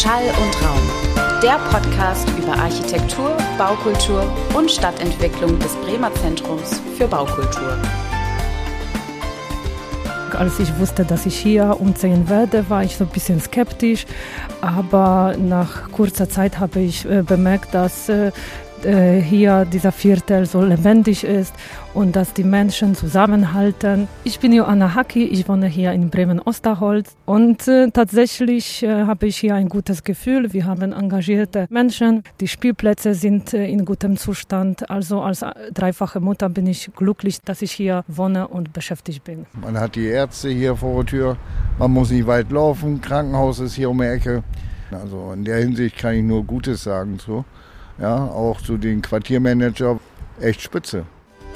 Schall und Raum, der Podcast über Architektur, Baukultur und Stadtentwicklung des Bremer Zentrums für Baukultur. Als ich wusste, dass ich hier umziehen werde, war ich so ein bisschen skeptisch, aber nach kurzer Zeit habe ich bemerkt, dass hier dieser Viertel so lebendig ist und dass die Menschen zusammenhalten. Ich bin Joanna Hacki, ich wohne hier in Bremen-Osterholz und tatsächlich habe ich hier ein gutes Gefühl. Wir haben engagierte Menschen, die Spielplätze sind in gutem Zustand. Also als dreifache Mutter bin ich glücklich, dass ich hier wohne und beschäftigt bin. Man hat die Ärzte hier vor der Tür, man muss nicht weit laufen, Krankenhaus ist hier um die Ecke. Also in der Hinsicht kann ich nur Gutes sagen so. Ja, auch zu den Quartiermanager, echt spitze.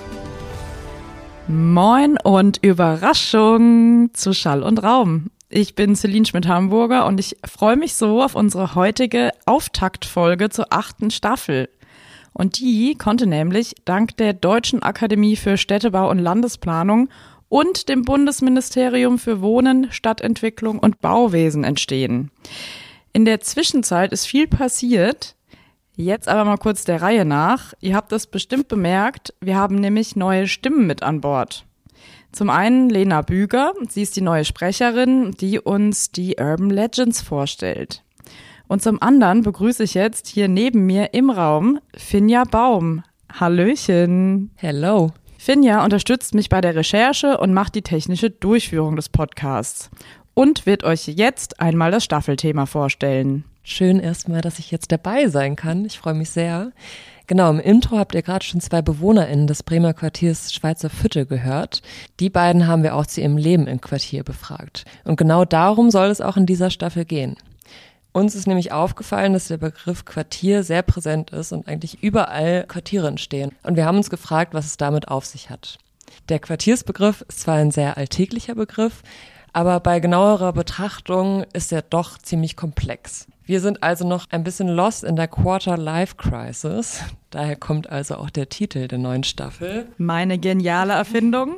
Moin und Überraschung zu Schall und Raum. Ich bin Celine Schmidt-Hamburger und ich freue mich so auf unsere heutige Auftaktfolge zur 8. Staffel. Und die konnte nämlich dank der Deutschen Akademie für Städtebau und Landesplanung und dem Bundesministerium für Wohnen, Stadtentwicklung und Bauwesen entstehen. In der Zwischenzeit ist viel passiert. Jetzt aber mal kurz der Reihe nach. Ihr habt das bestimmt bemerkt, wir haben nämlich neue Stimmen mit an Bord. Zum einen Lena Büger, sie ist die neue Sprecherin, die uns die Urban Legends vorstellt. Und zum anderen begrüße ich jetzt hier neben mir im Raum Finja Baum. Hallöchen. Hello. Finja unterstützt mich bei der Recherche und macht die technische Durchführung des Podcasts und wird euch jetzt einmal das Staffelthema vorstellen. Schön erstmal, dass ich jetzt dabei sein kann. Ich freue mich sehr. Genau, im Intro habt ihr gerade schon 2 BewohnerInnen des Bremer Quartiers Schweizer Viertel gehört. Die beiden haben wir auch zu ihrem Leben im Quartier befragt. Und genau darum soll es auch in dieser Staffel gehen. Uns ist nämlich aufgefallen, dass der Begriff Quartier sehr präsent ist und eigentlich überall Quartiere entstehen. Und wir haben uns gefragt, was es damit auf sich hat. Der Quartiersbegriff ist zwar ein sehr alltäglicher Begriff, aber bei genauerer Betrachtung ist er doch ziemlich komplex. Wir sind also noch ein bisschen lost in der Quarter-Life-Crisis. Daher kommt also auch der Titel der neuen Staffel. Meine geniale Erfindung.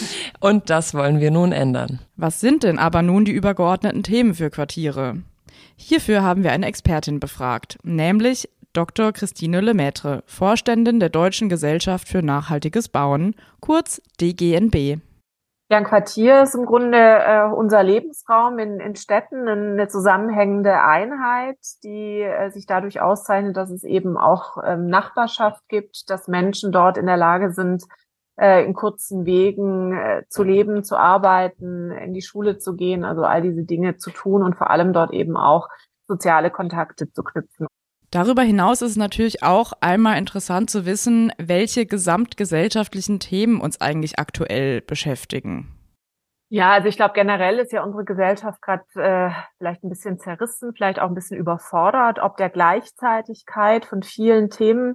Und das wollen wir nun ändern. Was sind denn aber nun die übergeordneten Themen für Quartiere? Hierfür haben wir eine Expertin befragt, nämlich Dr. Christine Lemaitre, Vorständin der Deutschen Gesellschaft für nachhaltiges Bauen, kurz DGNB. Ja, ein Quartier ist im Grunde unser Lebensraum in Städten, eine zusammenhängende Einheit, die sich dadurch auszeichnet, dass es eben auch Nachbarschaft gibt, dass Menschen dort in der Lage sind, in kurzen Wegen zu leben, zu arbeiten, in die Schule zu gehen, also all diese Dinge zu tun und vor allem dort eben auch soziale Kontakte zu knüpfen. Darüber hinaus ist es natürlich auch einmal interessant zu wissen, welche gesamtgesellschaftlichen Themen uns eigentlich aktuell beschäftigen. Ja, also ich glaube, generell ist ja unsere Gesellschaft gerade vielleicht ein bisschen zerrissen, vielleicht auch ein bisschen überfordert, ob der Gleichzeitigkeit von vielen Themen.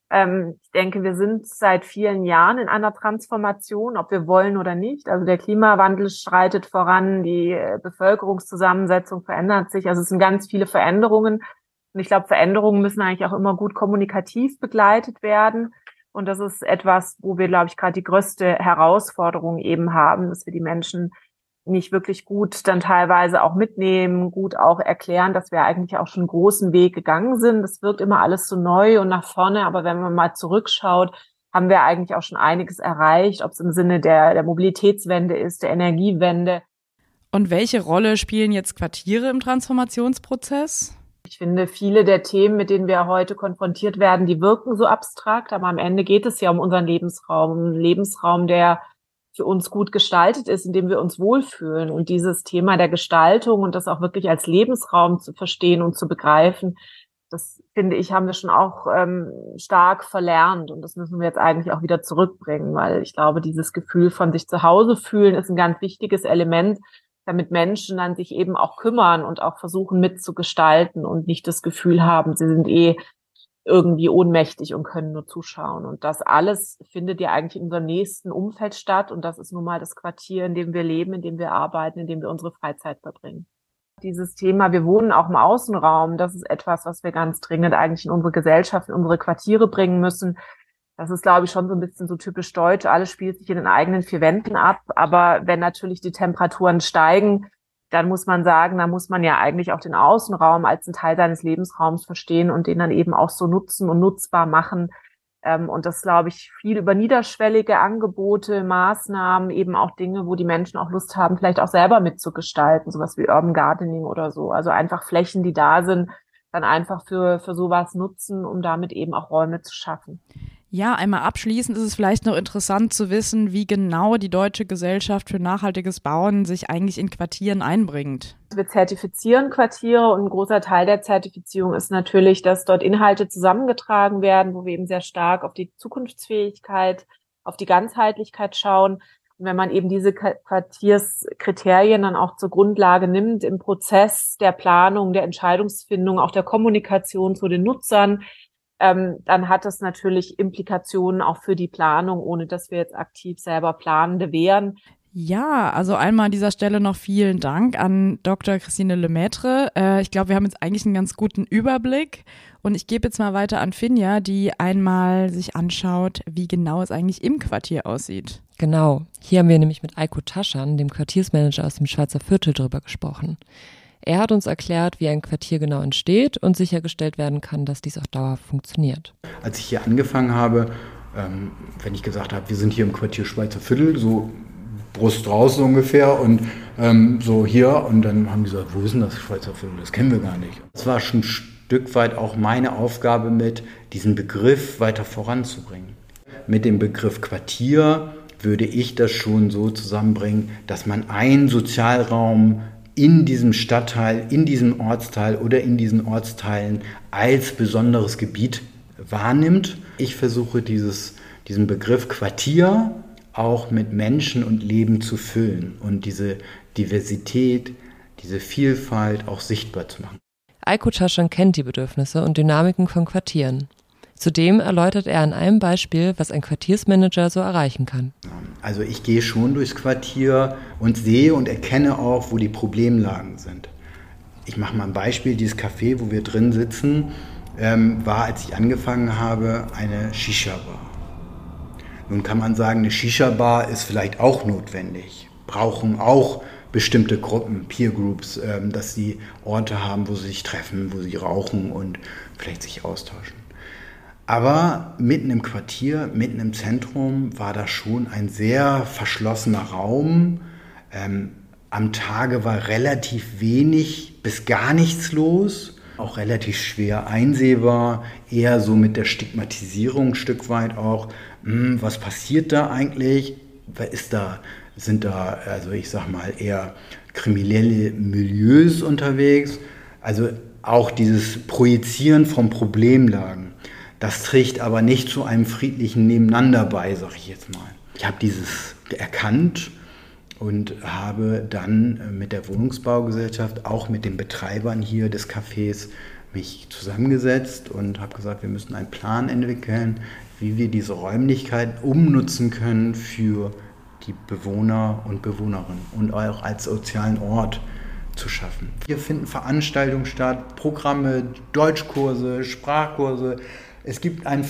Ich denke, wir sind seit vielen Jahren in einer Transformation, ob wir wollen oder nicht. Also der Klimawandel schreitet voran, die Bevölkerungszusammensetzung verändert sich. Also es sind ganz viele Veränderungen. Und ich glaube, Veränderungen müssen eigentlich auch immer gut kommunikativ begleitet werden. Und das ist etwas, wo wir, glaube ich, gerade die größte Herausforderung eben haben, dass wir die Menschen nicht wirklich gut dann teilweise auch mitnehmen, gut auch erklären, dass wir eigentlich auch schon einen großen Weg gegangen sind. Das wirkt immer alles so neu und nach vorne. Aber wenn man mal zurückschaut, haben wir eigentlich auch schon einiges erreicht, ob es im Sinne der Mobilitätswende ist, der Energiewende. Und welche Rolle spielen jetzt Quartiere im Transformationsprozess? Ich finde, viele der Themen, mit denen wir heute konfrontiert werden, die wirken so abstrakt, aber am Ende geht es ja um unseren Lebensraum, einen Lebensraum, der für uns gut gestaltet ist, in dem wir uns wohlfühlen. Und dieses Thema der Gestaltung und das auch wirklich als Lebensraum zu verstehen und zu begreifen, das, finde ich, haben wir schon auch stark verlernt. Und das müssen wir jetzt eigentlich auch wieder zurückbringen, weil ich glaube, dieses Gefühl von sich zu Hause fühlen ist ein ganz wichtiges Element, damit Menschen dann sich eben auch kümmern und auch versuchen mitzugestalten und nicht das Gefühl haben, sie sind irgendwie ohnmächtig und können nur zuschauen. Und das alles findet ja eigentlich in unserem nächsten Umfeld statt. Und das ist nun mal das Quartier, in dem wir leben, in dem wir arbeiten, in dem wir unsere Freizeit verbringen. Dieses Thema, wir wohnen auch im Außenraum, das ist etwas, was wir ganz dringend eigentlich in unsere Gesellschaft, in unsere Quartiere bringen müssen. Das ist, glaube ich, schon so ein bisschen so typisch deutsch. Alles spielt sich in den eigenen 4 Wänden ab. Aber wenn natürlich die Temperaturen steigen, dann muss man sagen, da muss man ja eigentlich auch den Außenraum als einen Teil seines Lebensraums verstehen und den dann eben auch so nutzen und nutzbar machen. Und das, glaube ich, viel über niederschwellige Angebote, Maßnahmen, eben auch Dinge, wo die Menschen auch Lust haben, vielleicht auch selber mitzugestalten, sowas wie Urban Gardening oder so. Also einfach Flächen, die da sind, dann einfach für sowas nutzen, um damit eben auch Räume zu schaffen. Ja, einmal abschließend ist es vielleicht noch interessant zu wissen, wie genau die Deutsche Gesellschaft für nachhaltiges Bauen sich eigentlich in Quartieren einbringt. Wir zertifizieren Quartiere und ein großer Teil der Zertifizierung ist natürlich, dass dort Inhalte zusammengetragen werden, wo wir eben sehr stark auf die Zukunftsfähigkeit, auf die Ganzheitlichkeit schauen. Und wenn man eben diese Quartierskriterien dann auch zur Grundlage nimmt im Prozess der Planung, der Entscheidungsfindung, auch der Kommunikation zu den Nutzern, dann hat das natürlich Implikationen auch für die Planung, ohne dass wir jetzt aktiv selber Planende wären. Ja, also einmal an dieser Stelle noch vielen Dank an Dr. Christine Lemaitre. Ich glaube, wir haben jetzt eigentlich einen ganz guten Überblick und ich gebe jetzt mal weiter an Finja, die einmal sich anschaut, wie genau es eigentlich im Quartier aussieht. Genau, hier haben wir nämlich mit Eiko Taschan, dem Quartiersmanager aus dem Schweizer Viertel, drüber gesprochen. Er hat uns erklärt, wie ein Quartier genau entsteht und sichergestellt werden kann, dass dies auch dauerhaft funktioniert. Als ich hier angefangen habe, wenn ich gesagt habe, wir sind hier im Quartier Schweizer Viertel, so Brust raus ungefähr und so hier, und dann haben die gesagt, wo ist denn das Schweizer Viertel? Das kennen wir gar nicht. Das war schon ein Stück weit auch meine Aufgabe mit, diesen Begriff weiter voranzubringen. Mit dem Begriff Quartier würde ich das schon so zusammenbringen, dass man einen Sozialraum in diesem Stadtteil, in diesem Ortsteil oder in diesen Ortsteilen als besonderes Gebiet wahrnimmt. Ich versuche diesen Begriff Quartier auch mit Menschen und Leben zu füllen und diese Diversität, diese Vielfalt auch sichtbar zu machen. Eiko Taschan kennt die Bedürfnisse und Dynamiken von Quartieren. Zudem erläutert er an einem Beispiel, was ein Quartiersmanager so erreichen kann. Also ich gehe schon durchs Quartier und sehe und erkenne auch, wo die Problemlagen sind. Ich mache mal ein Beispiel. Dieses Café, wo wir drin sitzen, war, als ich angefangen habe, eine Shisha-Bar. Nun kann man sagen, eine Shisha-Bar ist vielleicht auch notwendig. Brauchen auch bestimmte Gruppen, Peer Groups, dass sie Orte haben, wo sie sich treffen, wo sie rauchen und vielleicht sich austauschen. Aber mitten im Quartier, mitten im Zentrum war das schon ein sehr verschlossener Raum. Am Tage war relativ wenig bis gar nichts los, auch relativ schwer einsehbar, eher so mit der Stigmatisierung ein Stück weit auch. Was passiert da eigentlich? Sind da, also ich sag mal, eher kriminelle Milieus unterwegs? Also auch dieses Projizieren von Problemlagen. Das trägt aber nicht zu einem friedlichen Nebeneinander bei, sag ich jetzt mal. Ich habe dieses erkannt und habe dann mit der Wohnungsbaugesellschaft, auch mit den Betreibern hier des Cafés, mich zusammengesetzt und habe gesagt, wir müssen einen Plan entwickeln, wie wir diese Räumlichkeiten umnutzen können für die Bewohner und Bewohnerinnen und auch als sozialen Ort zu schaffen. Hier finden Veranstaltungen statt, Programme, Deutschkurse, Sprachkurse. Es gibt eine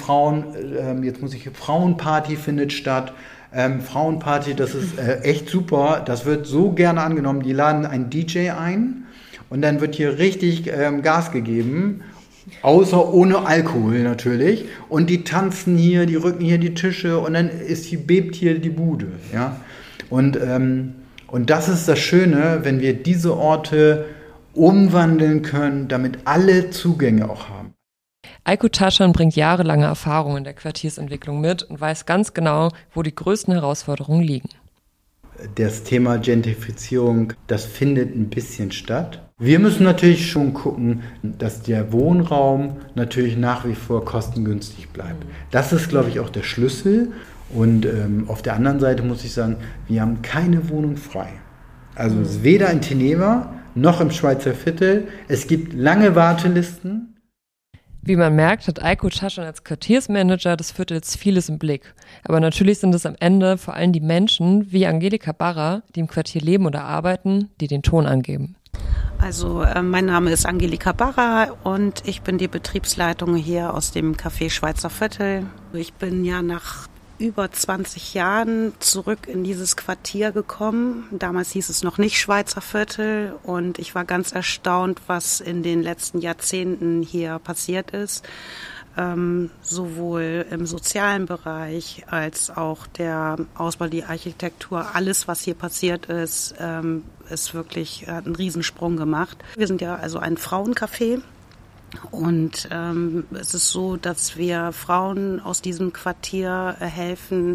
Frauenparty findet statt. Frauenparty, das ist echt super. Das wird so gerne angenommen. Die laden einen DJ ein und dann wird hier richtig Gas gegeben. Außer ohne Alkohol natürlich. Und die tanzen hier, die rücken hier die Tische und dann bebt hier die Bude. Ja? Und das ist das Schöne, wenn wir diese Orte umwandeln können, damit alle Zugänge auch haben. Eiko Taschan bringt jahrelange Erfahrung in der Quartiersentwicklung mit und weiß ganz genau, wo die größten Herausforderungen liegen. Das Thema Gentrifizierung, das findet ein bisschen statt. Wir müssen natürlich schon gucken, dass der Wohnraum natürlich nach wie vor kostengünstig bleibt. Das ist, glaube ich, auch der Schlüssel. Und auf der anderen Seite muss ich sagen, wir haben keine Wohnung frei. Also weder in Teneva noch im Schweizer Viertel. Es gibt lange Wartelisten. Wie man merkt, hat Eiko Taschan als Quartiersmanager des Viertels vieles im Blick. Aber natürlich sind es am Ende vor allem die Menschen wie Angelika Barra, die im Quartier leben oder arbeiten, die den Ton angeben. Also mein Name ist Angelika Barra und ich bin die Betriebsleitung hier aus dem Café Schweizer Viertel. Ich bin ja nach über 20 Jahren zurück in dieses Quartier gekommen. Damals hieß es noch nicht Schweizer Viertel und ich war ganz erstaunt, was in den letzten Jahrzehnten hier passiert ist. Sowohl im sozialen Bereich als auch der Ausbau, die Architektur, alles, was hier passiert ist, ist wirklich einen Riesensprung gemacht. Wir sind ja also ein Frauencafé. Und es ist so, dass wir Frauen aus diesem Quartier helfen,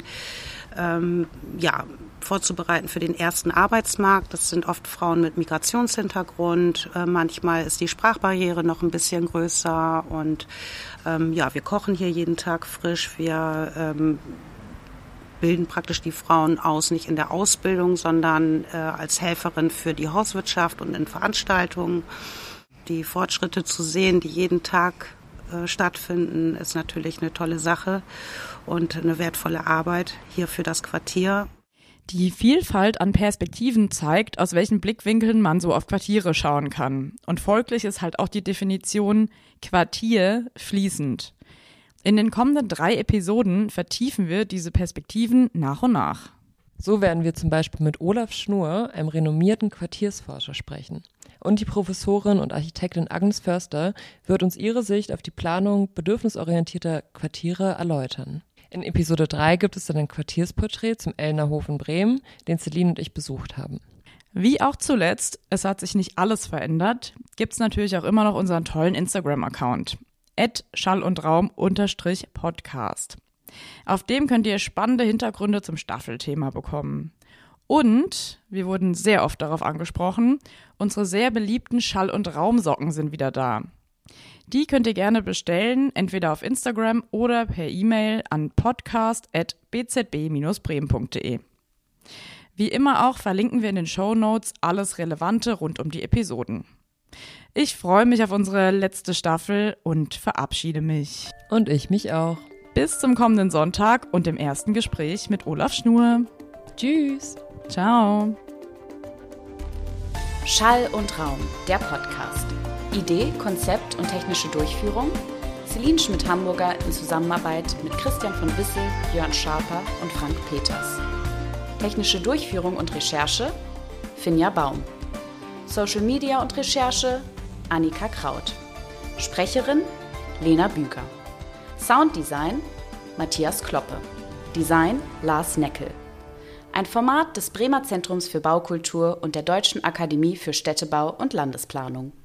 vorzubereiten für den ersten Arbeitsmarkt. Das sind oft Frauen mit Migrationshintergrund. Manchmal ist die Sprachbarriere noch ein bisschen größer. Und wir kochen hier jeden Tag frisch. Wir bilden praktisch die Frauen aus, nicht in der Ausbildung, sondern als Helferin für die Hauswirtschaft und in Veranstaltungen. Die Fortschritte zu sehen, die jeden Tag stattfinden, ist natürlich eine tolle Sache und eine wertvolle Arbeit hier für das Quartier. Die Vielfalt an Perspektiven zeigt, aus welchen Blickwinkeln man so auf Quartiere schauen kann. Und folglich ist halt auch die Definition Quartier fließend. In den kommenden 3 Episoden vertiefen wir diese Perspektiven nach und nach. So werden wir zum Beispiel mit Olaf Schnur, einem renommierten Quartiersforscher, sprechen. Und die Professorin und Architektin Agnes Förster wird uns ihre Sicht auf die Planung bedürfnisorientierter Quartiere erläutern. In Episode 3 gibt es dann ein Quartiersporträt zum Ellnerhof in Bremen, den Celine und ich besucht haben. Wie auch zuletzt, es hat sich nicht alles verändert, gibt's natürlich auch immer noch unseren tollen Instagram-Account @schallundraum_podcast. Auf dem könnt ihr spannende Hintergründe zum Staffelthema bekommen. Und wir wurden sehr oft darauf angesprochen, unsere sehr beliebten Schall- und Raumsocken sind wieder da. Die könnt ihr gerne bestellen, entweder auf Instagram oder per E-Mail an podcast@bzb-bremen.de. Wie immer auch verlinken wir in den Shownotes alles Relevante rund um die Episoden. Ich freue mich auf unsere letzte Staffel und verabschiede mich. Und ich mich auch. Bis zum kommenden Sonntag und dem ersten Gespräch mit Olaf Schnur. Tschüss. Ciao. Schall und Raum, der Podcast. Idee, Konzept und technische Durchführung: Celine Schmidt-Hamburger in Zusammenarbeit mit Christian von Wissel, Jörn Schaper und Frank Peters. Technische Durchführung und Recherche: Finja Baum. Social Media und Recherche: Annika Kraut. Sprecherin: Lena Büger. Sounddesign: Matthias Kloppe. Design: Lars Neckel. Ein Format des Bremer Zentrums für Baukultur und der Deutschen Akademie für Städtebau und Landesplanung.